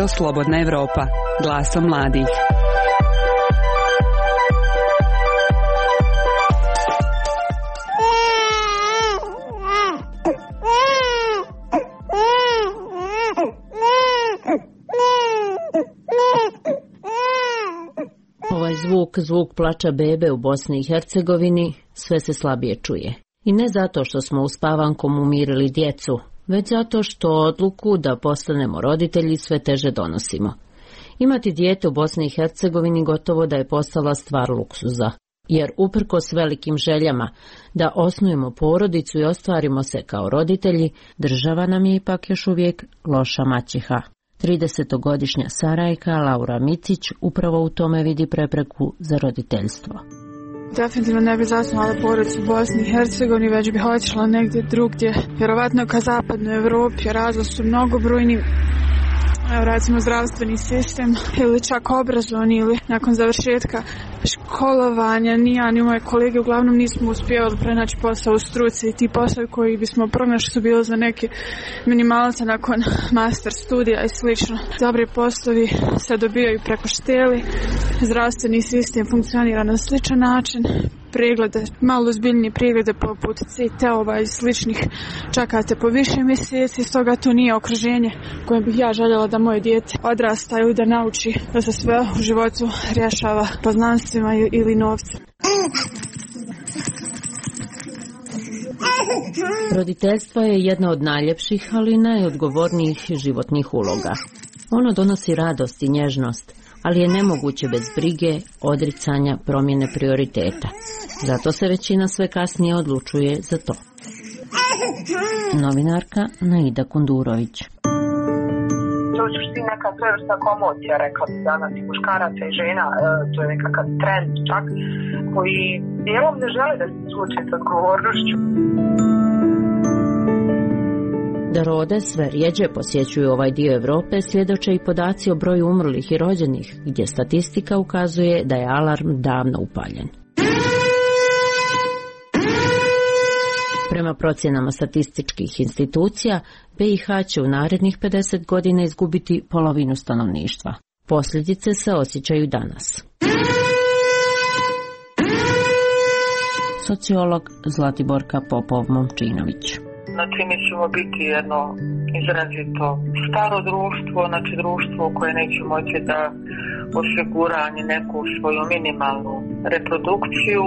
Radio Slobodna Evropa, glasom mladih. Ovaj zvuk plača bebe u Bosni i Hercegovini sve se slabije čuje. I ne zato što smo uspavankom umirili djecu, već zato što odluku da postanemo roditelji sve teže donosimo. Imati dijete u Bosni i Hercegovini gotovo da je postala stvar luksuza, jer uprkos velikim željama da osnujemo porodicu i ostvarimo se kao roditelji, država nam je ipak još uvijek loša maćeha. 30-godišnja Sarajka Laura Micić upravo u tome vidi prepreku za roditeljstvo. Definitivno ne bi zasnovala porodicu u Bosni i Hercegovini, već bi otišla negdje drugdje, vjerovatno ka zapadnoj Evropi. Razlozi su mnogobrojni. Evo recimo zdravstveni sistem ili čak obrazovni, ili nakon završetka školovanja ni ja ni moje kolege uglavnom nismo uspjevali pronaći posao u struci, i ti poslovi koji bismo pronašli su bili za neke minimalce nakon master studija i slično. Dobri poslovi se dobijaju preko šteli, zdravstveni sistem funkcionira na sličan način, preglede, malo ozbiljnije preglede poput CT-ova i sličnih čekate po više mjeseci, stoga to nije okruženje kojem bih ja željela da moje dijete odrasta ili da nauči da se sve u životu rješava poznanstvima ili novcem. Roditeljstvo je jedna od najljepših, ali najodgovornijih životnih uloga. Ono donosi radost i nježnost, ali je nemoguće bez brige, odricanja, promjene prioriteta. Zato se većina sve kasnije odlučuje za to. Novinarka Naida Kundurović. To je u suštini neka svojevrsna komocija, rekla bi danas, i muškaraca i žena, to je nekakav trend čak, koji dijelom ne žele da se suoče s odgovornošću. Da rode sve rjeđe posjećuju ovaj dio Europe svjedoče i podaci o broju umrlih i rođenih, gdje statistika ukazuje da je alarm davno upaljen. Prema procjenama statističkih institucija, BiH će u narednih 50 godina izgubiti polovinu stanovništva. Posljedice se osjećaju danas. Sociolog Zlatiborka Popov-Momčinović. Znači, mi ćemo biti jedno izrazito staro društvo, znači društvo koje neće moći da osigura ni neku svoju minimalnu reprodukciju.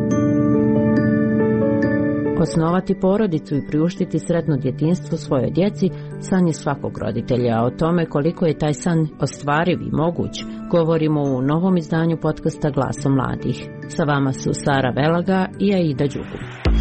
Osnovati porodicu i priuštiti sretno djetinjstvo svojoj djeci san je svakog roditelja, a o tome koliko je taj san ostvariv i moguć govorimo u novom izdanju podcasta Glasom mladih. Sa vama su Sara Velaga i Aida Đugu.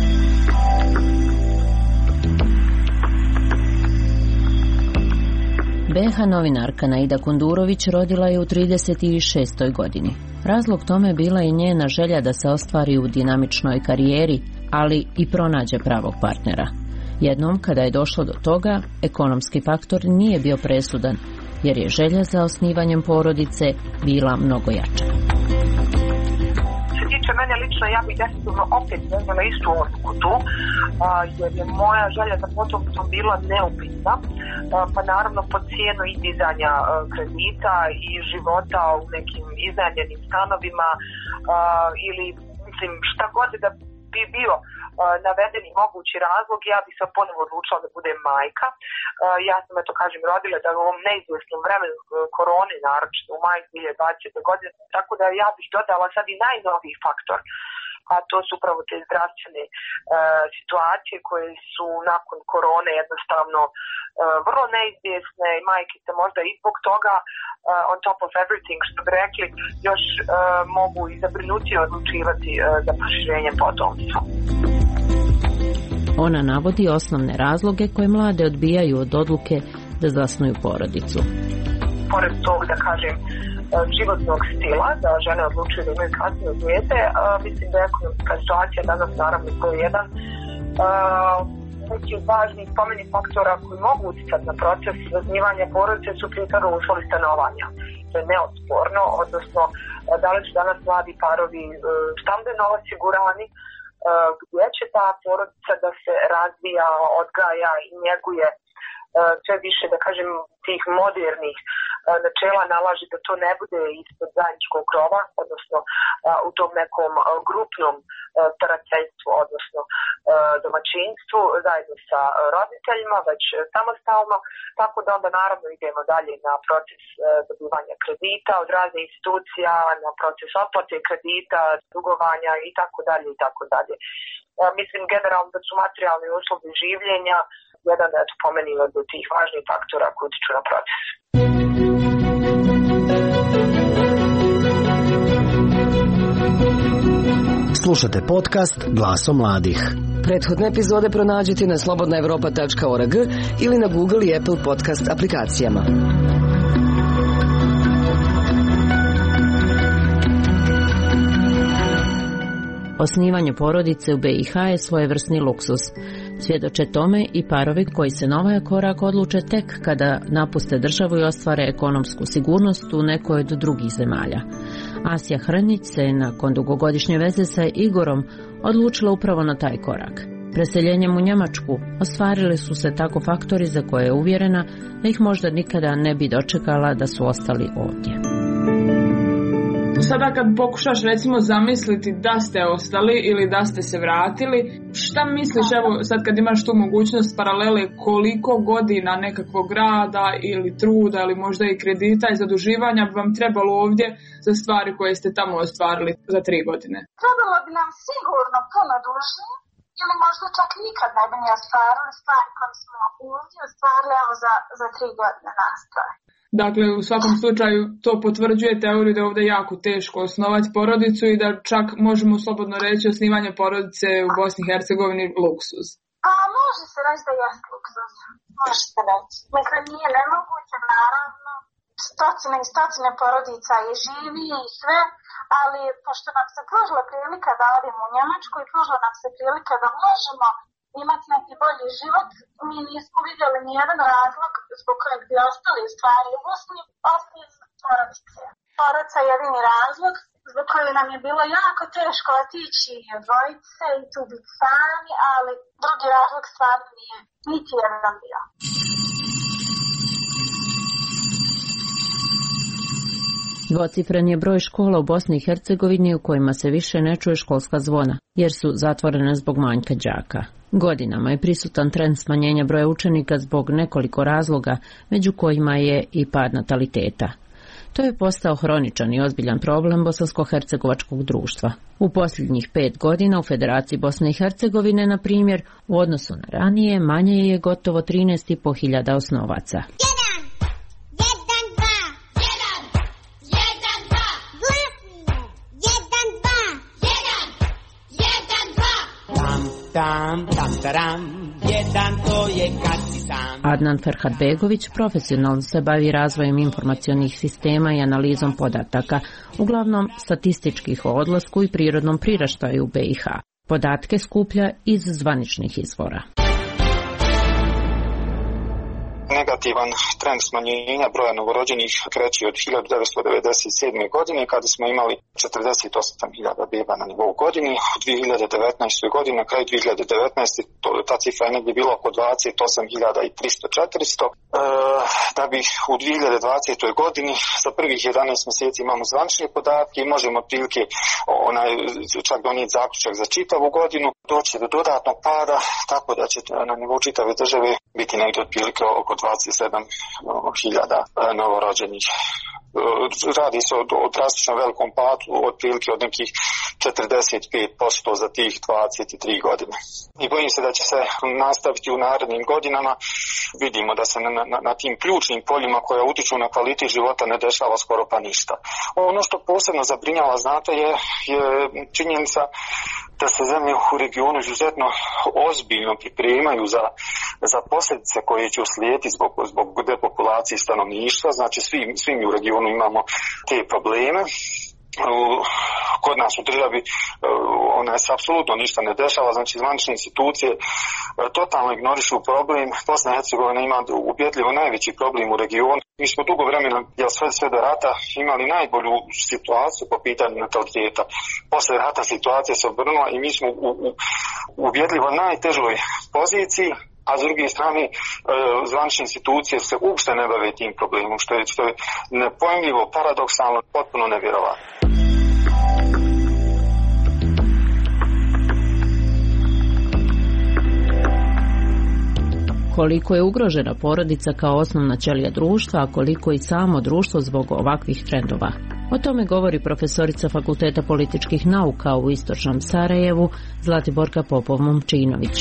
BiH novinarka Naida Kundurović rodila je u 36. godini. Razlog tome bila je njena želja da se ostvari u dinamičnoj karijeri, ali i pronađe pravog partnera. Jednom, kada je došlo do toga, ekonomski faktor nije bio presudan, jer je želja za osnivanjem porodice bila mnogo jača. Mene lično, ja bih definitivno opet donijela istu odluku tu, jer je moja želja za potomstvom bila neupitna, pa naravno po cijenu i dizanja kredita i života u nekim iznajmljenim stanovima ili mislim šta god da bi bio navedeni mogući razlog, ja bih se ponovo odlučila da budem majka. Ja sam, eto kažem, rodila da u ovom neizvjesnom vremenu korone, naročito u maju 2020. godine, tako da ja bih dodala sad i najnoviji faktor, a to su upravo te zdravstvene situacije koje su nakon korone jednostavno vrlo neizvjesne i majke se možda i zbog toga on top of everything, što bi rekli, još mogu i zabrinutije odlučivati za proširenje potomstva. Ona navodi osnovne razloge koje mlade odbijaju od odluke da zasnuju porodicu. Pored tog, da kažem, životnog stila, da žene odlučuju da imaju kasnije dijete, mislim da je ekonomska situacija danas naravno broj jedan. Neki od važnih spomenih faktora koji mogu utjecati na proces zasnivanja porodice su prije uslovi stanovanja. To je neosporno, odnosno da li su danas mladi parovi stambeno osigurani, gdje će ta porodica da se razvija, odgaja i njeguje sve više, da kažem, tih modernih načela nalaže da to ne bude ispod zajedničkog krova, odnosno u tom nekom grupnom starateljstvu, odnosno domaćinstvu zajedno sa roditeljima, već samostalno, tako da onda naravno idemo dalje na proces dobivanja kredita od raznih institucija, na proces otplate kredita, dugovanja i tako dalje i tako dalje. Mislim generalno da su materijalni uslovi življenja jedan po meni od tih važnih faktora koji utiču na proces. Slušate podcast Glasom mladih. Prethodne epizode pronađite na slobodnaevropa.org ili na Google i Apple podcast aplikacijama. Osnivanje porodice u BiH je svojevrsni luksuz. Svjedoče tome i parovi koji se na ovaj korak odluče tek kada napuste državu i ostvare ekonomsku sigurnost u nekoj od drugih zemalja. Asja Hrnić se nakon dugogodišnje veze sa Igorom odlučila upravo na taj korak. Preseljenjem u Njemačku ostvarili su se tako faktori za koje je uvjerena da ih možda nikada ne bi dočekala da su ostali ovdje. Sada kad pokušaš recimo zamisliti da ste ostali ili da ste se vratili, šta misliš, evo sad kad imaš tu mogućnost paralele, koliko godina nekakvog rada ili truda ili možda i kredita i zaduživanja bi vam trebalo ovdje za stvari koje ste tamo ostvarili za 3 godine? Trebalo bi nam sigurno puno duže ili možda čak nikad ne bi ni ostvarili stvari koje smo ovdje ostvarili za 3 godine nastroj. Dakle, u svakom slučaju to potvrđuje teoriju da je ovdje jako teško osnovati porodicu i da čak možemo slobodno reći osnivanje porodice u Bosni i Hercegovini luksuz. Pa može se reći da je luksuz, može se reći. Dakle, nije nemoguće, naravno, stotine i stotine porodica je živi i sve, ali pošto nam se pružila prilika da odemo u Njemačku i pružila nam se prilika da možemo imati neki bolji život, mi nismo vidjeli nijedan razlog zbog kojeg bi ostali u stvari u Bosni, osim porodice. Porodica je jedini razlog zbog kojeg nam je bilo jako teško otići dvojice i tu biti sami, ali drugi razlog stvarno nije niti jedan bio. Dvocifren je broj škola u Bosni i Hercegovini u kojima se više ne čuje školska zvona, jer su zatvorene zbog manjka đaka. Godinama je prisutan trend smanjenja broja učenika zbog nekoliko razloga, među kojima je i pad nataliteta. To je postao hroničan i ozbiljan problem bosansko-hercegovačkog društva. U posljednjih 5 godina u Federaciji Bosne i Hercegovine, na primjer, u odnosu na ranije, manje je gotovo 13.500 osnovaca. Adnan Ferhatbegović profesionalno se bavi razvojem informacionih sistema i analizom podataka, uglavnom statističkih o odlasku i prirodnom priraštaju u BiH. Podatke skuplja iz zvaničnih izvora. Negativan trend smanjenja broja novorođenih kreće od 1997. godine kada smo imali 48.000 beba na nivou godine. U 2019. godini, na kraju 2019. ta cifra je negdje bila oko 28.300-400. Da bi u 2020. godini za prvih 11 mjeseci imamo zvanične podatke i možemo otprilike čak donijeti zaključak za čitavu godinu. Doći do dodatnog pada, tako da će na nivou čitave države biti negdje otprilike oko 27.000 novorođenih. Radi se o drastično velikom padu, otprilike od nekih 45% za tih 23 godine. I bojim se da će se nastaviti u narednim godinama. Vidimo da se na tim ključnim poljima koja utiču na kvalitet života ne dešava skoro pa ništa. Ono što posebno zabrinjava, znate, je činjenica da se zemlje u regionu izuzetno ozbiljno pripremaju za posljedice koje će uslijediti zbog depopulacije stanovništva. Znači svi mi u regionu imamo te probleme. Kod nas u državi se apsolutno ništa ne dešava, znači zvanične institucije totalno ignorišu problem. Bosna i Hercegovina ima ubjedljivo najveći problem u regionu. Mi smo dugo vremena, sve do rata, imali najbolju situaciju po pitanju nataliteta. Posle rata situacija se obrnula i mi smo u ubjedljivo najtežoj poziciji. a s druge strane zvanične institucije se uopšte ne bave tim problemom, što je nepojmljivo, paradoksalno, potpuno nevjerovatno. Koliko je ugrožena porodica kao osnovna ćelija društva, a koliko i samo društvo zbog ovakvih trendova. O tome govori profesorica Fakulteta političkih nauka u Istočnom Sarajevu Zlatiborka Popov-Momčinović.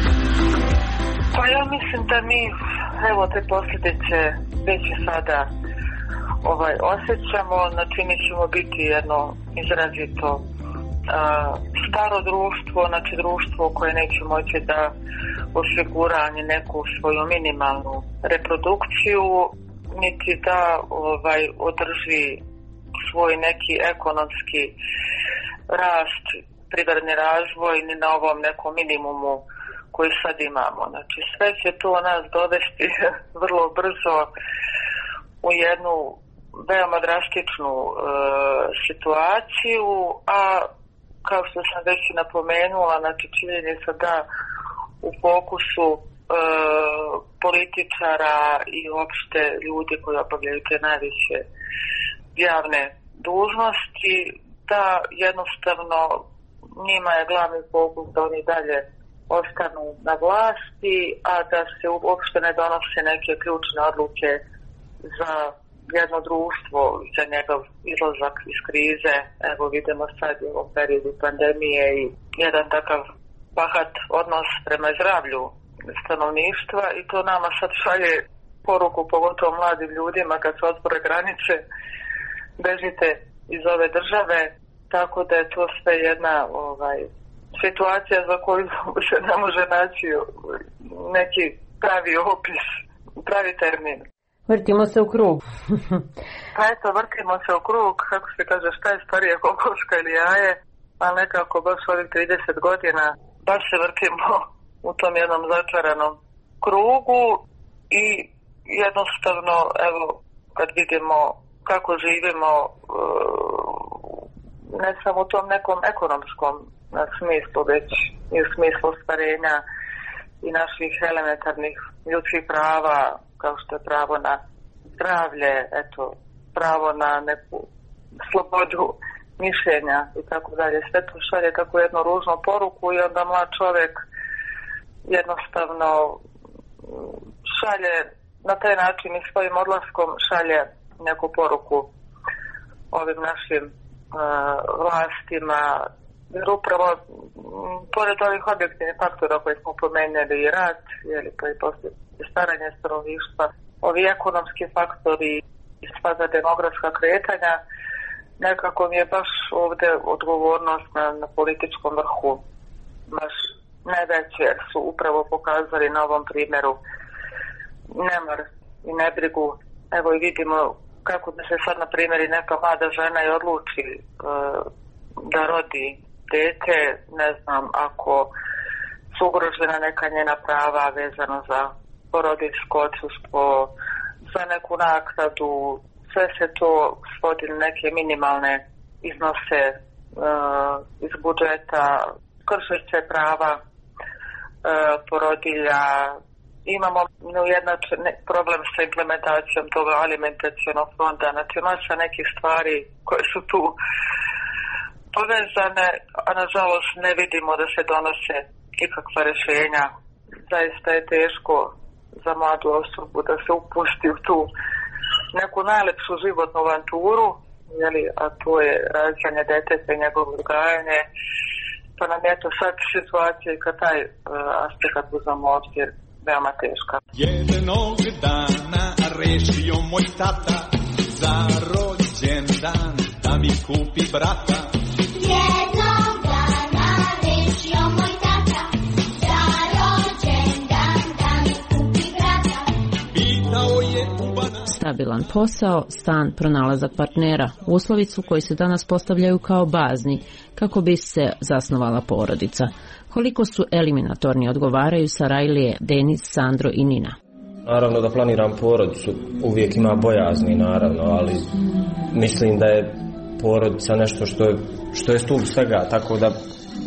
Pa ja mislim da mi te posljedice već sada osjećamo, znači mi ćemo biti jedno izrazito staro društvo, znači društvo koje neće moći da osigura neku svoju minimalnu reprodukciju, niti da održi svoj neki ekonomski rast, privredni razvoj ni na ovom nekom minimumu koji sad imamo. Znači sve će to nas dovesti vrlo brzo u jednu veoma drastičnu situaciju, a kao što sam već i napomenula, znači činjenica da u fokusu političara i uopšte ljudi koji obavljaju te najviše javne dužnosti, da jednostavno njima je glavni fokus da oni dalje ostanu na vlasti, a da se uopšte ne donose neke ključne odluke za jedno društvo, za njegov izlazak iz krize. Evo vidimo sad u ovom periodu pandemije i jedan takav bahat odnos prema zdravlju stanovništva, i to nama sad šalje poruku, pogotovo mladim ljudima, kad se otvore granice, bežite iz ove države, tako da je to sve jedna situacija za koju se ne može naći neki pravi opis, pravi termin. Vrtimo se u krug. Pa eto, vrtimo se u krug, kako se kaže, šta je starije, kokoška ili jaje, ali nekako baš ovih 30 godina baš se vrtimo u tom jednom začaranom krugu i jednostavno, evo, kad vidimo kako živimo, ne samo u tom nekom ekonomskom smislu, već i u smislu ostvarenja i naših elementarnih ljudskih prava, kao što je pravo na zdravlje, eto, pravo na neku slobodu mišljenja i tako dalje. Sve to šalje tako jednu ružnu poruku i onda mlad čovjek jednostavno šalje na taj način i svojim odlaskom šalje neku poruku ovim našim vlastima, jer upravo pored ovih objektivnih faktora koje smo pomenuli, i rat, pa i poslije staranje stanovništva, ovi ekonomski faktori i sva demografska kretanja, nekako mi je baš ovdje odgovornost na političkom vrhu baš najveće, jer su upravo pokazali na ovom primjeru nemar i nebrigu. Evo i vidimo kako da se sad, na primjer, i neka mlada žena i odluči da rodi dete, ne znam, ako su ugrožena neka njena prava vezano za porodiljsko odsustvo, za neku naknadu, sve se to svodi na neke minimalne iznose iz budžeta, kršeće prava porodilja. Imamo neujednačen problem sa implementacijom toga alimentacionog fonda, znači masa nekih stvari koje su tu povezane, a nažalost ne vidimo da se donose ikakva rješenja. Zaista je teško za mladu osobu da se upusti u tu neku najlepšu životnu avanturu, a to je rađanje deteta i njegovo odgajanje, pa nam je to sad situacija i kad taj aspekt uzamo obzir veoma teška. Jednog dana rešio moj tata za rođendan da mi kupi brata. Jednog dana rešio moj tata za rođendan da mi kupi brata. Pitao je ubana. Stabilan posao, stan, pronalazak partnera, uslovi su koji se danas postavljaju kao bazni kako bi se zasnovala porodica. Koliko su eliminatorni odgovaraju Sarajlije, Denis, Sandro i Nina. Naravno da planiram porodicu, uvijek ima bojazni naravno, ali mislim da je porodica nešto što je stup svega, tako da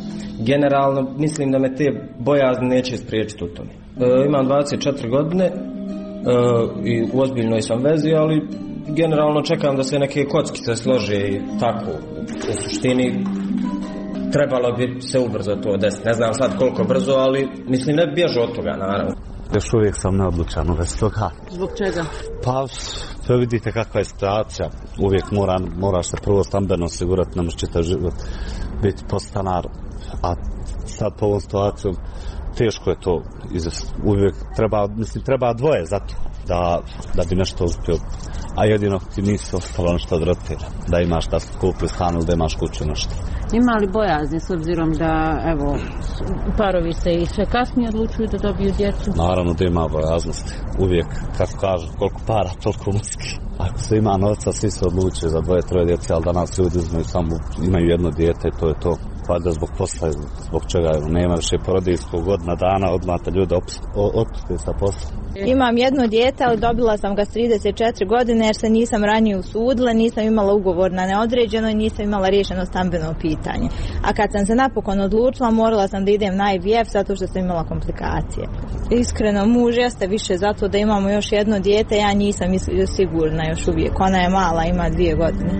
generalno mislim da me te bojazni neće spriječiti u tome. Imam 24 godine i u ozbiljnoj sam vezi, ali generalno čekam da se neke kockice slože i tako. U suštini trebalo bi se ubrzo to desiti. Ne znam sad koliko brzo, ali mislim ne bježu od toga, naravno. Još uvijek sam neodlučan u vezi toga. Zbog čega? Pa, to vidite kakva je situacija. Uvijek moraš se prvo stambeno osigurati, ne možeš čitav život biti podstanar. A sad po ovom situacijom teško je to izvesti. Uvijek treba dvoje za to da bi nešto uspio. A jedino ti nisi ostalo nešto od roditelja. Da imaš da kupi stan ili da imaš kuću nešto. Ima li bojazni s obzirom da, evo, parovi se i sve kasnije odlučuju da dobiju djecu? Naravno da ima bojaznosti. Uvijek, kako kažu, koliko para, toliko muski. Ako se ima novca, svi se odlučuju za 2-3 djece, ali danas ljudi imaju jedno dijete i to je to. Pa da zbog posla, zbog čega nema više porodiljskog godina dana, odmah te ljude otpuste sa posla. Imam jedno dijete, ali dobila sam ga s 34 godine jer se nisam ranije usudila, nisam imala ugovor na neodređeno i nisam imala riješeno stambeno pitanje. A kad sam se napokon odlučila, morala sam da idem na IVF zato što sam imala komplikacije. Iskreno, muž jeste više zato da imamo još jedno dijete, ja nisam sigurna još uvijek. Ona je mala, ima 2 godine.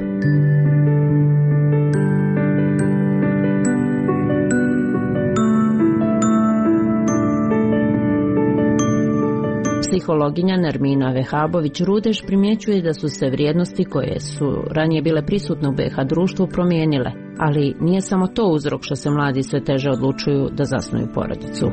Psihologinja Nermina Vehabović-Rudeš primjećuje da su se vrijednosti koje su ranije bile prisutne u BiH društvu promijenile, ali nije samo to uzrok što se mladi sve teže odlučuju da zasnuju porodicu.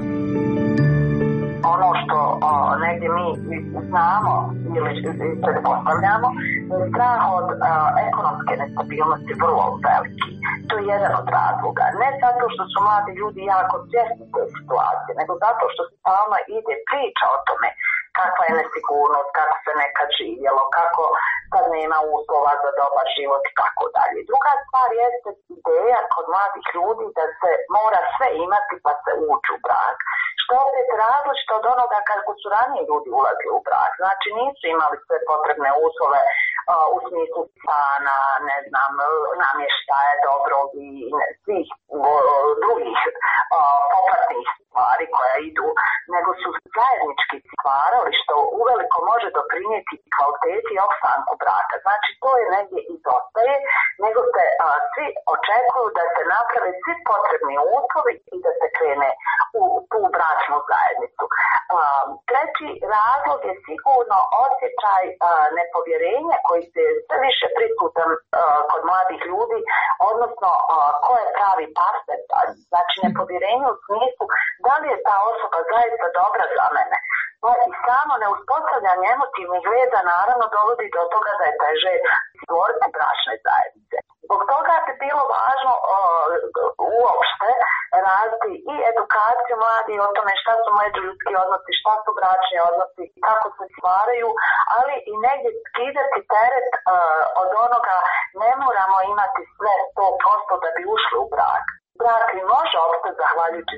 Ono što negdje mi znamo ili pretpostavljamo, strah od ekonomske nestabilnosti vrlo veliki. To je jedan od razloga. Ne zato što su mladi ljudi jako svjesni te situacije, nego zato što se stalno ide priča o tome kakva je nesigurnost, kako se nekad živjelo, kako sad nema uslova za dobar život i tako dalje. Druga stvar jeste ideja kod mladih ljudi da se mora sve imati pa se ući u brak. Što opet različito od onoga kako su ranije ljudi ulazili u brak. Znači nisu imali sve potrebne uslove u smislu stana, ne znam, namještaja dobrog i svih drugih popratnih stvari koja idu, nego su zajednički stvarali što uveliko može doprinijeti kvaliteti i opstanku braka. Znači to je negdje izostaje, nego se svi očekuju da se naprave svi potrebni uslovi i da se krene u tu bračnu zajednicu. Treći razlog je sigurno osjećaj nepovjerenja koji se sve više prisutan kod mladih ljudi, odnosno ko je pravi partner. Znači nepovjerenje u smislu da li je ta osoba zaista dobra za mene. I samo neuspostavljanje emotivnih veza naravno dovodi do toga da je teže stvoriti bračne zajednice. Zbog toga je bilo važno uopšte raditi i edukaciju mladih o tome šta su međuljudski odnosi, šta su bračni odnosi, kako se stvaraju, ali i negdje skidati teret od onoga ne moramo imati sve 100% da bi ušli u brak. Brak može opstati zahvaljujući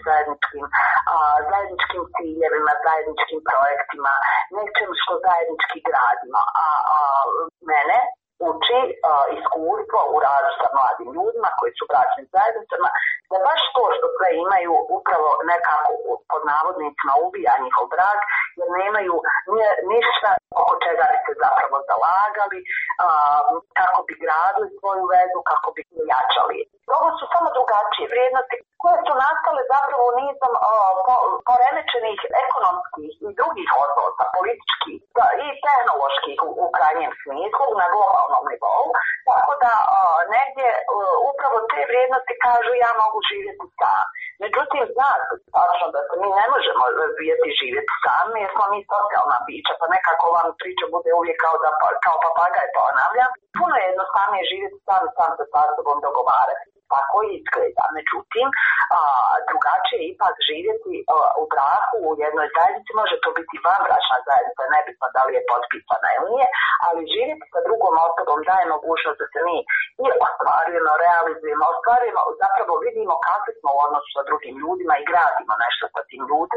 zajedničkim ciljevima, zajedničkim projektima, nečem što zajednički gradimo. Mene uči iskustvo u radu sa mladim ljudima koji su bračnim zajednicama, da baš to što sve imaju upravo nekako pod navodnicima ubija njihov brak, jer nemaju ništa oko čega bi se zapravo zalagali, kako bi gradili svoju vezu, kako bi jačali. Ovo su samo drugačije vrijednosti koje su nastale zapravo nizom poremećenih ekonomskih i drugih odnosa, političkih i tehnoloških u krajnjem smislu na globalnom nivou. Tako da negdje upravo te vrijednosti kažu ja mogu živjeti sam. Međutim, zna se tačno da se mi ne možemo razvijeti živjeti sami jer smo mi socijalna bića, pa nekako vam priča bude uvijek kao papagaj ponavlja. Puno je jednostavnije živjeti sam se sa sobom dogovarati. Tako izgleda. Međutim, drugačije je ipak živjeti u braku, u jednoj zajednici, može to biti vanbračna zajednica, nebitno da li je potpisana ili nije, ali živjeti sa drugom osobom daje mogućnost da se mi i ostvarujemo, realizujemo, zapravo vidimo kakvi smo u odnosu sa drugim ljudima i gradimo nešto sa tim ljudima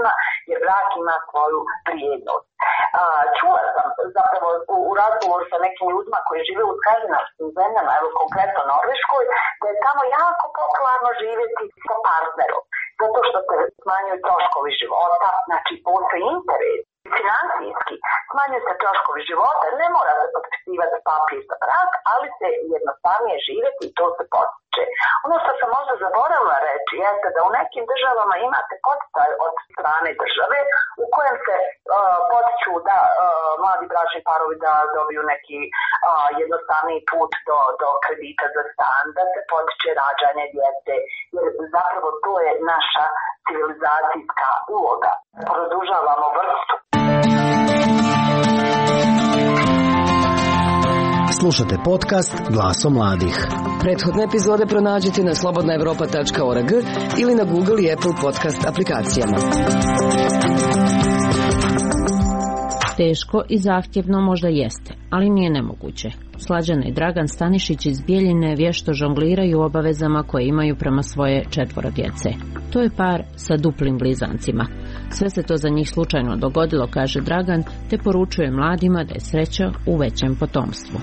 jer brak ima svoju vrijednost. Čula sam zapravo u razgovoru sa nekim ljudima koji žive u skandinavskim zemljama, evo konkretno Norveškoj, da je tamo jako popularno živjeti sa partnerom, zato što se smanjuju troškovi života, znači postoji interes. Financijski smanjuju se troškovi života, ne mora se potpisivati papir za brak, ali se jednostavnije živjeti i to se potiče. Ono što sam možda zaboravila reći jeste da u nekim državama imate poticaj od strane države u kojem se potiču da mladi bračni parovi da dobiju neki jednostavniji put do kredita za stan, da se potiče rađanje djece, jer zapravo to je naša civilizacijska uloga. Produžavamo vrstu. Slušate podcast Glasom mladih. Prethodne epizode pronađite na slobodnaevropa.org ili na Google i Apple podcast aplikacijama. Teško i zahtjevno možda jeste, ali nije nemoguće. Slađana i Dragan Stanišić iz Bijeljine vješto žongliraju obavezama koje imaju prema svoje 4 djece. To je par sa duplim blizancima. Sve se to za njih slučajno dogodilo, kaže Dragan, te poručuje mladima da je sreća u većem potomstvu.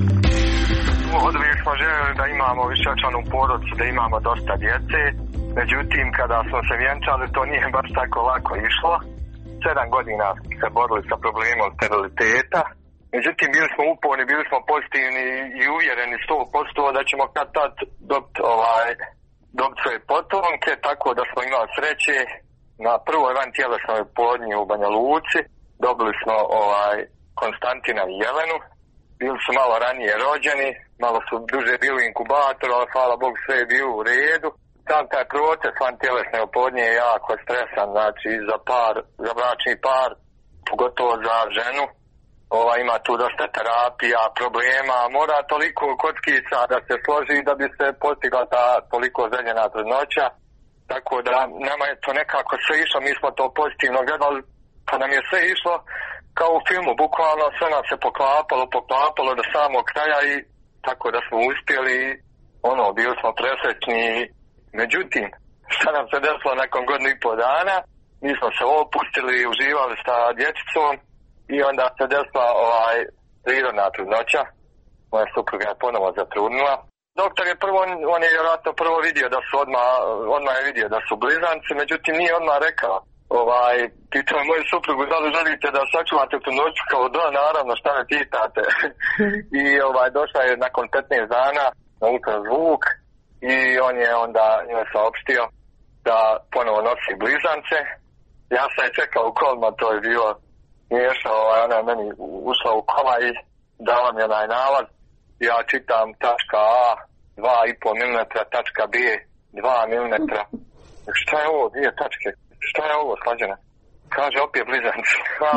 Od uvijek smo željeli da imamo višečlanu porodicu, da imamo dosta djece. Međutim, kada smo se vjenčali, to nije baš tako lako išlo. 7 godina se borili sa problemom steriliteta. Međutim, bili smo uporni, bili smo pozitivni i uvjereni 100% da ćemo kad tad dobiti svoje potomke, tako da smo imali sreće. Na prvoj vantjelesnoj oplodnji u Banja Luci dobili smo Konstantina i Jelenu. Bili su malo ranije rođeni, malo su duže bili u inkubatoru, ali hvala Bogu sve je bilo u redu. Sam taj proces vantjelesne oplodnje je jako stresan, znači za bračni par, pogotovo za ženu. Ima tu dosta terapija, problema, mora toliko kockica da se složi da bi se postigla ta toliko željena trudnoća. Tako da nama je to nekako sve išlo, mi smo to pozitivno gledali, pa nam je sve išlo kao u filmu, bukvalno sve nam se poklapalo do samog kraja i tako da smo uspjeli, bili smo presrećni. Međutim, šta nam se desilo nakon 1,5 dana, mi smo se opustili i uživali sa dječicom i onda se desila prirodna trudnoća, moja supruga je ponovo zatrudnila. Doktor je on je vjerojatno prvo vidio da su odmah je vidio da su blizanci, međutim nije odmah rekao. Pitao je moju suprugu da li želite da sačuvate trudnoću, kao da, naravno, šta me pitate. I došla je nakon 15 dana na ultrazvuk i on je onda njoj saopštio da ponovo nosi blizance. Ja sam je čekao u kolima, to je bilo smiješno, ona je meni ušla u kola i dala mi onaj nalaz. Ja čitam tačka A 2,5 mm, tačka B 2 mm. Šta je ovo, 2 tačke? Šta je ovo, Slađana? Kaže, opet blizanci.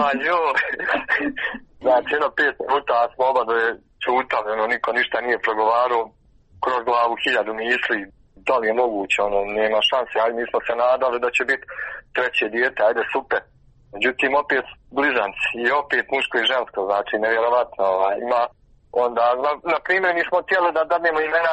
Znači, 5 minuta smo obadoje čutali, niko ništa nije progovarao, kroz glavu 1000 misli, da li je moguće, nema šanse, ali mi smo se nadali da će biti 3. dijete, ajde super. Međutim, opet blizanci i opet muško i žensko, znači, nevjerovatno, ima. Onda, na primjer, mi smo htjeli da dadnemo imena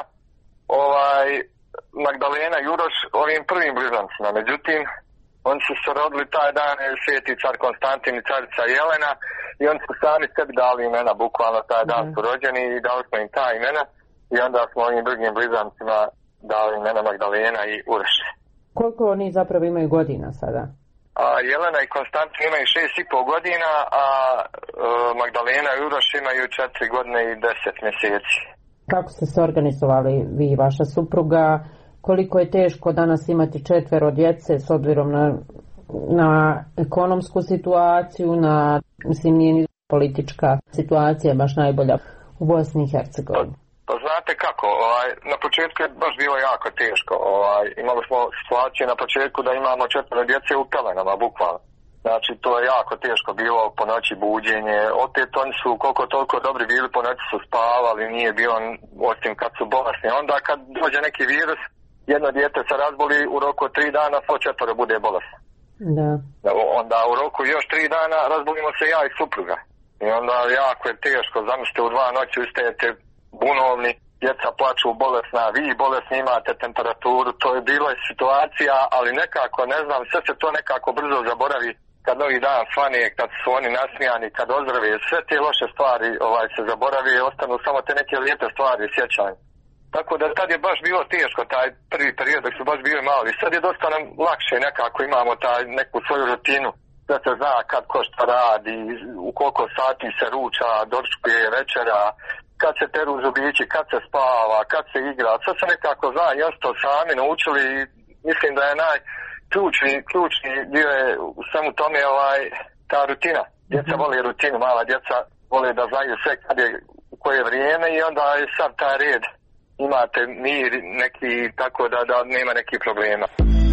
Magdalena i Uroš ovim prvim blizancima. Međutim, oni su se rodili taj dan, sveti car Konstantin i carica Jelena, i oni su sami sebi dali imena, bukvalno taj dan su rođeni i dali smo im ta imena i onda smo ovim drugim blizancima dali imena Magdalena i Uroš. Koliko oni zapravo imaju godina sada? Jelena i Konstantin imaju 6,5 godina, a Magdalena i Uroš imaju 4 godine i 10 mjeseci. Kako ste se organizovali vi i vaša supruga? Koliko je teško danas imati 4 djece s obzirom na ekonomsku situaciju, mislim nije ni politička situacija baš najbolja u Bosni i Hercegovini? Pa znate kako, na početku je baš bilo jako teško. Imali smo situaciju na početku da imamo 4 djece u pelenama, bukvalno. Znači to je jako teško bilo po noći buđenje. Opet oni su koliko toliko dobri bili, po noći su spavali, nije bilo osim kad su bolesni. Onda kad dođe neki virus, jedno dijete se razboli, u roku 3 dana svo 4 bude bolesno. Da. Onda u roku još 3 dana razbolimo se ja i supruga. I onda jako je teško, zamislite u 2 noći ustajete bunovni, djeca plaču bolesna, vi bolesni imate temperaturu, to je bila situacija, ali nekako, ne znam, sve se to nekako brzo zaboravi kad novi dan svane, kad su oni nasmijani, kad ozdrave, sve te loše stvari se zaboravi i ostanu samo te neke lijepe stvari sjećanje. Tako da tad je baš bilo teško taj prvi period dok su baš bili mali. Sad je dosta nam lakše nekako, imamo neku svoju rutinu, da se zna kad ko šta radi, u koliko sati se ruča, doručkuje, večera, kad se teru zubići, kad se spava, kad se igra, sve se nekako zna, jasno sami naučili i mislim da je ključni dio je u svemu tome ta rutina. Djeca vole rutinu, mala djeca vole da znaju sve kad je, u koje vrijeme i onda je sad taj red. Imate mir neki, tako da nema nekih problema.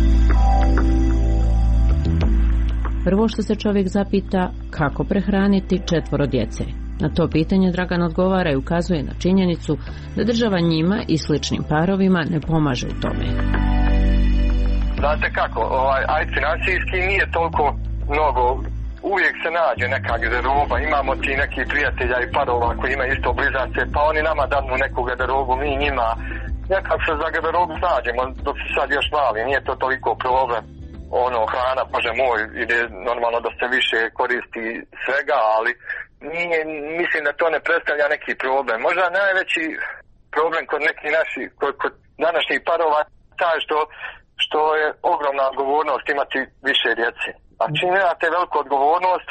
Prvo što se čovjek zapita, kako prehraniti 4 djece. Na to pitanje Dragan odgovara i ukazuje na činjenicu da država njima i sličnim parovima ne pomaže u tome. Znate kako, financijski nije toliko mnogo, uvijek se nađe neka garderoba, imamo ti neki prijatelja i parova koji imaju isto blizance, pa oni nama danu neku garderobu, mi njima, nekako se za garderobu nađemo, dok se sad još mali, nije to toliko problem. Hrana, bože moj, ide normalno da se više koristi svega, ali mislim da to ne predstavlja neki problem. Možda najveći problem kod nekih naših, kod današnjih parova, taj što je ogromna odgovornost imati više djece. A čim imate veliku odgovornost,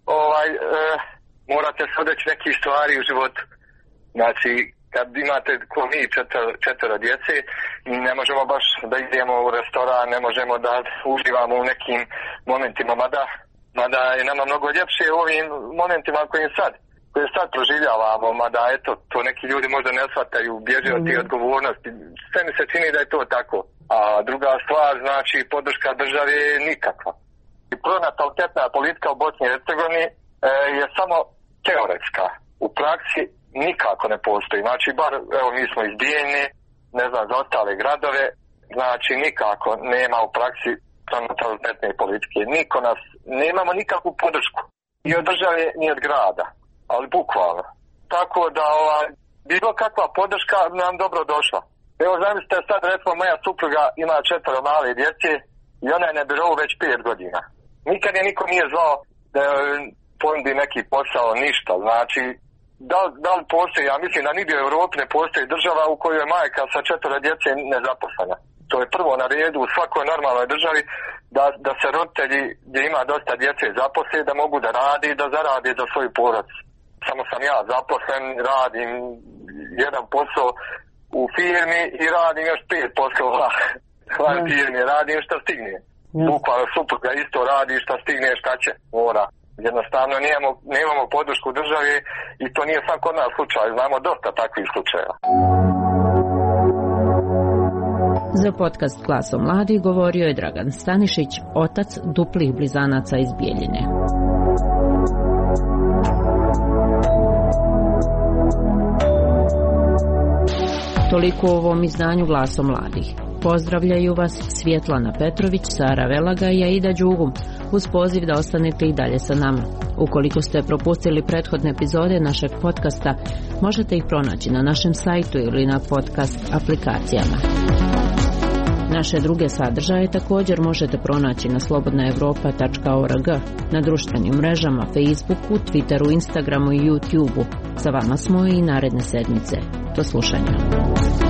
morate se odreći nekih stvari u životu. Znači, kad imate ko mi 4 djece, ne možemo baš da idemo u restoran, ne možemo da uživamo u nekim momentima, mada je nama mnogo ljepše u ovim momentima koje sad proživljavamo, mada eto, to neki ljudi možda ne shvataju, bježe od tih odgovornosti. Sve mi se čini da je to tako. A druga stvar, znači, podrška države je nikakva. I pronatalitetna politika u Bosni i Hercegovini je samo teoretska. U praksi nikako ne postoji. Znači, bar, evo, mi smo iz Bijeljne, ne znam, za ostale gradove, znači, nikako nema u praksi pronatalitetne politike. Nemamo nikakvu podršku. Ni od države, ni od grada. Ali bukvalno. Tako da, bilo kakva podrška nam dobro došla. Evo, zamislite, sad, recimo, moja supruga ima 4 male djece i ona je na birovu već 5 godina. Nikad je niko nije zvao da ponudi neki posao, ništa. Znači, da li postoji, ja mislim da nigdje u Europi ne postoji država u kojoj je majka sa 4 djece nezaposlena. To je prvo na redu u svakoj normalnoj državi da se roditelji gdje ima dosta djece zaposle, da mogu da radi i da zarade za svoju porodicu. Samo sam ja zaposlen, radim jedan posao u firmi i radim još 5 poslova van firmi, radim što stigne. Bukvalno supruga isto radi što stigne, šta će, mora. Jednostavno nemamo podršku države i to nije sam kod nas slučaj, znamo dosta takvih slučajeva. Za podcast Glasom mladih govorio je Dragan Stanišić, otac duplih blizanaca iz Bijeljine. Toliko u ovom izdanju Glasom mladih. Pozdravljaju vas Svjetlana Petrović, Sara Velaga i Aida Đugum, uz poziv da ostanete i dalje sa nama. Ukoliko ste propustili prethodne epizode našeg podcasta, možete ih pronaći na našem sajtu ili na podcast aplikacijama. Naše druge sadržaje također možete pronaći na slobodnaevropa.org, na društvenim mrežama, Facebooku, Twitteru, Instagramu i YouTubeu. Sa vama smo i naredne sedmice. Do slušanja.